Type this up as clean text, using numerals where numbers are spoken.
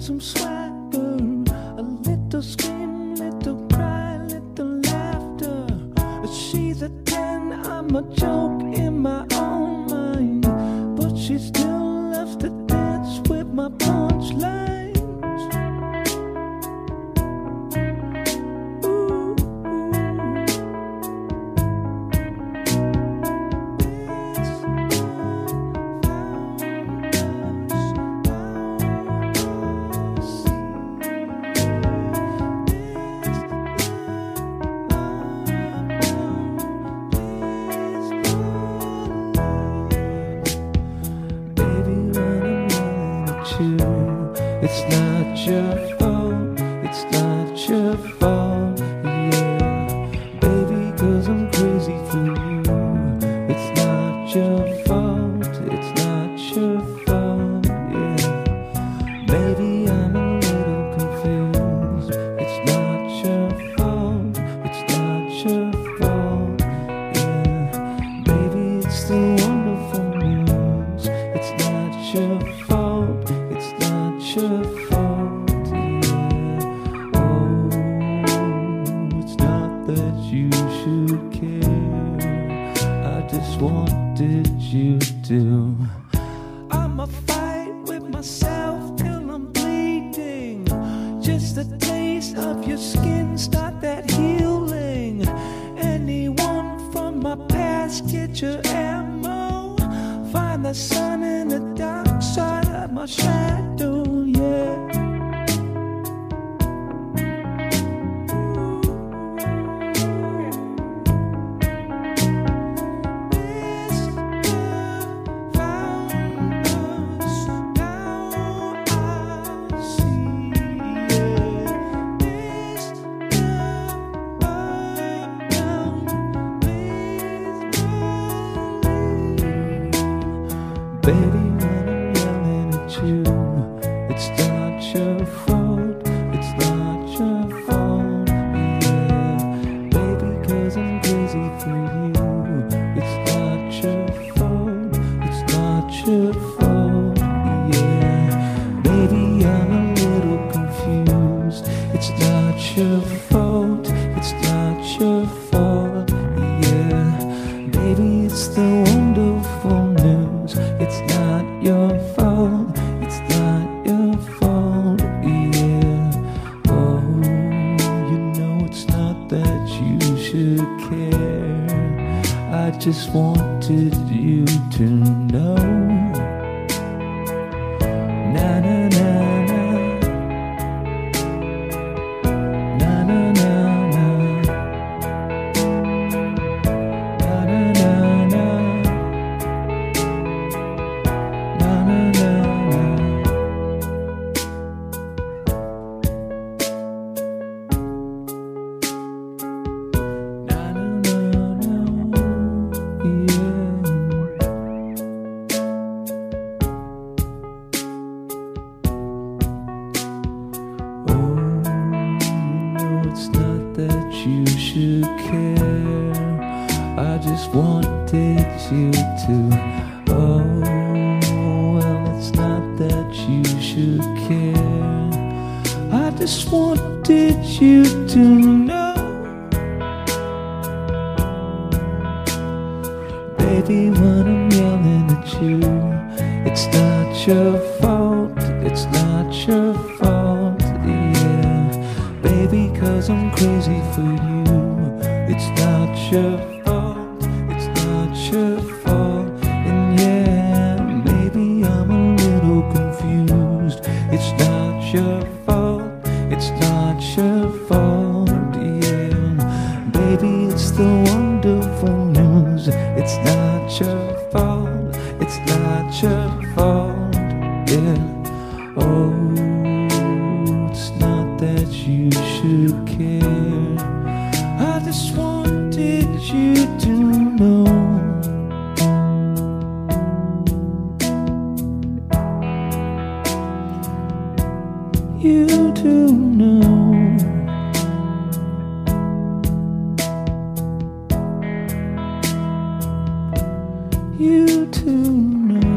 some swagger, a little scream, little cry, little laughter. She's a 10, I'm a joke in my own mind, but she still loves to dance with my punchlines. It's not your fault, it's not your fault, yeah. Baby, 'cause I'm crazy for you. It's not your fault, it's not your fault, yeah. Baby, I'm a little confused. It's not your fault, it's not your fault, yeah. Baby, it's the wonderful news. It's not your fault, it's not your fault, yeah. Oh, it's not that you should care. I just wanted you to. I'ma fight with myself till I'm bleeding. Just the taste of your skin, start that healing. Anyone from my past, get your ammo. Find the sun in the dark side of my shadow, yeah. Baby, when I'm yelling at you, it's not your fault, it's not your fault, yeah. Baby, 'cause I'm crazy for you. It's not your fault, it's not your fault, yeah. Baby, I'm a little confused. It's not your fault, it's not your fault, yeah. Baby, it's the wonderful news. It's not your fault, it's not your fault, yeah. Oh, you know it's not that you should care. I just wanted you to know. Na na na na, na na na na, na na na na. You should care. I just wanted you to. Oh, well, it's not that you should care. I just wanted you to know. Baby, when I'm yelling at you, it's not your fault, it's not your fault, yeah. Baby, 'cause I'm crazy for you. It's not your fault, it's not your fault, and yeah, maybe I'm a little confused. It's not your fault, it's not your fault, yeah. Baby, it's the wonderful news. It's not your fault, it's not your fault, yeah. Oh, it's not that you should care. I just wanted you to know. You to know. You to know.